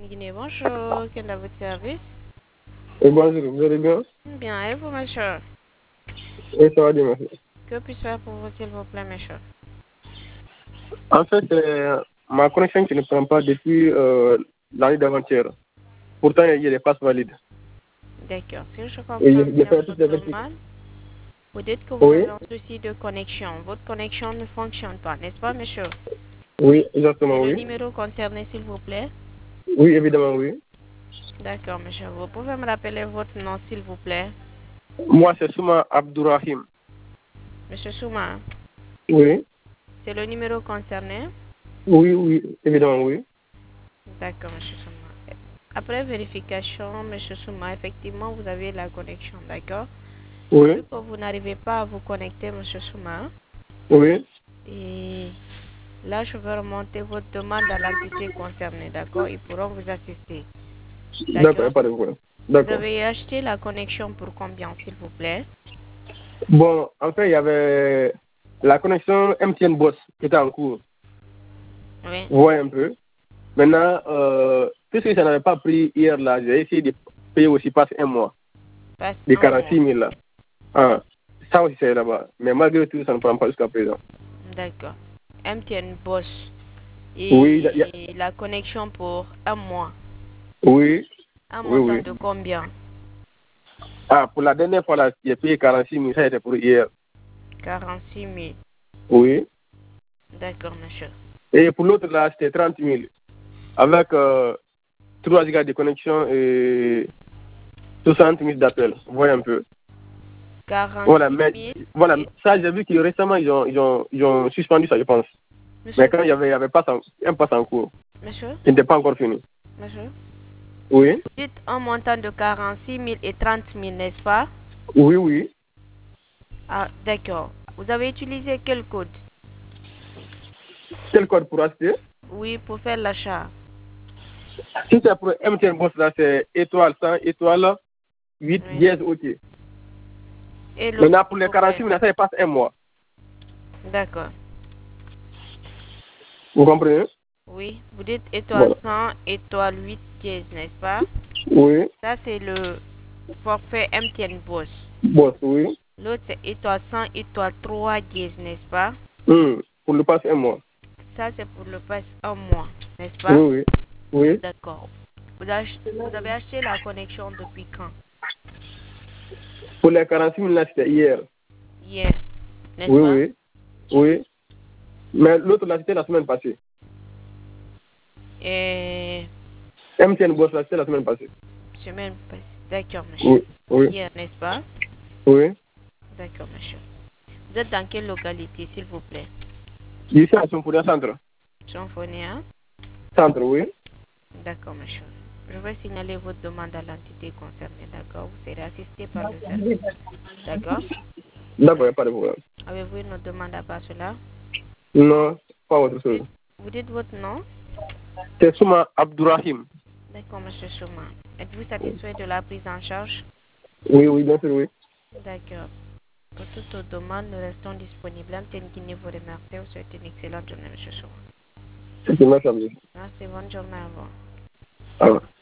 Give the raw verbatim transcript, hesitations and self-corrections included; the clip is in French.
Guinée, bonjour. Quel est votre service? Et bonjour, vous allez bien? Bien, et vous, monsieur? Oui, ça va bien, merci. Que puis-je faire pour vous, s'il vous plaît, monsieur? En fait, euh, ma connexion qui ne prend pas depuis euh, l'année d'avant-hier. Pourtant, il y a des passes valides. D'accord. Si je Et comprends il y a bien fait toutes les votre vérifications. demande, vous dites que vous Oui, avez un souci de connexion. Votre connexion ne fonctionne pas, n'est-ce pas, monsieur? oui, C'est exactement, le oui. numéro concerné, s'il vous plaît? Oui, évidemment, oui. D'accord, monsieur. Vous pouvez me rappeler votre nom, s'il vous plaît? Moi, c'est Souma Abdourahim. Monsieur Souma, Oui, c'est le numéro concerné? oui, oui, évidemment, oui. D'accord, monsieur Souma. Après vérification, monsieur Souma, effectivement, vous avez la connexion, d'accord? Oui, Vu que vous n'arrivez pas à vous connecter, monsieur Souma, oui. et là, je vais remonter votre demande à l'entité concernée, d'accord? Ils pourront vous assister, D'accord, d'accord? pas de problème. Vous D'accord. avez acheté la connexion pour combien, s'il vous plaît? Bon, en fait, il y avait la connexion M T N Boss qui était en cours. Oui. Vous voyez un peu. Maintenant, euh, puisque ça n'avait pas pris hier, là, j'ai essayé de payer aussi passe un mois. Passe De un mois. quarante-six mille là. Ah, ça aussi c'est là-bas. Mais malgré tout, ça ne prend pas jusqu'à présent. D'accord. M T N Boss. Oui, il y a- Et la connexion pour un mois. oui, Un oui, montant oui. de combien? Ah, pour la dernière fois, là, j'ai payé quarante-six mille, ça c'était pour hier. quarante-six mille. Oui. D'accord, monsieur. Et pour l'autre, là, c'était trente mille. Avec euh, trois gigas de connexion et soixante mille d'appels. Vous voyez un peu. Voilà, quarante-six mais mille. voilà, Et... ça, j'ai vu que récemment, ils ont, ils ont, ils ont suspendu ça, je pense. Mais Monsieur, quand il y avait, il y avait pas en, un pass en cours, monsieur, il n'était pas encore fini. monsieur. Oui, Dites un montant de quarante-six mille et trente mille, n'est-ce pas? oui, oui. Ah, d'accord. Vous avez utilisé quel code? Quel code pour acheter? Oui, pour faire l'achat. Si c'est pour M T N Boss, là, c'est étoile cent, étoile huit, Oui. dièse, OK. Et l'autre, Maintenant, pour s'il les vous plaît. quarante-six mille, ça passe un mois. D'accord. Vous comprenez? Oui, vous dites étoile Voilà. cent, étoile huit dièse, n'est-ce pas? Oui. Ça, c'est le forfait M T N Boss. Boss, oui. L'autre, c'est étoile cent, étoile trois dièse, n'est-ce pas? Hum, Pour le passe un mois. Ça, c'est pour le pass un mois, n'est-ce Oui, pas? oui. Oui. D'accord. Vous, ach- vous avez acheté la connexion depuis quand? Pour les quarante-six mille, là, c'était hier. Hier, n'est-ce Oui, pas? oui. Oui. Mais l'autre, là, c'était la semaine passée. Et M T N Boss, là, c'était la semaine passée. semaine passée. D'accord, monsieur. Oui. Oui. Hier, n'est-ce pas? Oui. D'accord, monsieur. Vous êtes dans quelle localité, s'il vous plaît? Ici, à Symphonia Centre. Symphonia? Centre, oui. D'accord, monsieur. Je vais signaler votre demande à l'entité concernée, d'accord? Vous serez assisté par le service. D'accord? D'accord, il n'y a pas de problème. Avez-vous une autre demande à part cela? Non, pas autre Vous chose. dites, vous dites votre nom? C'est Souma Abdourahim. D'accord, monsieur Souma. Êtes-vous satisfait de la prise en charge? Oui, oui, bien sûr, oui. D'accord. Pour toute autre demande, nous restons disponibles. Antenne Guinée vous remercie. Vous souhaitez une excellente journée, monsieur Souma. C'est une merci à vous. Merci, bonne journée à vous. Alors.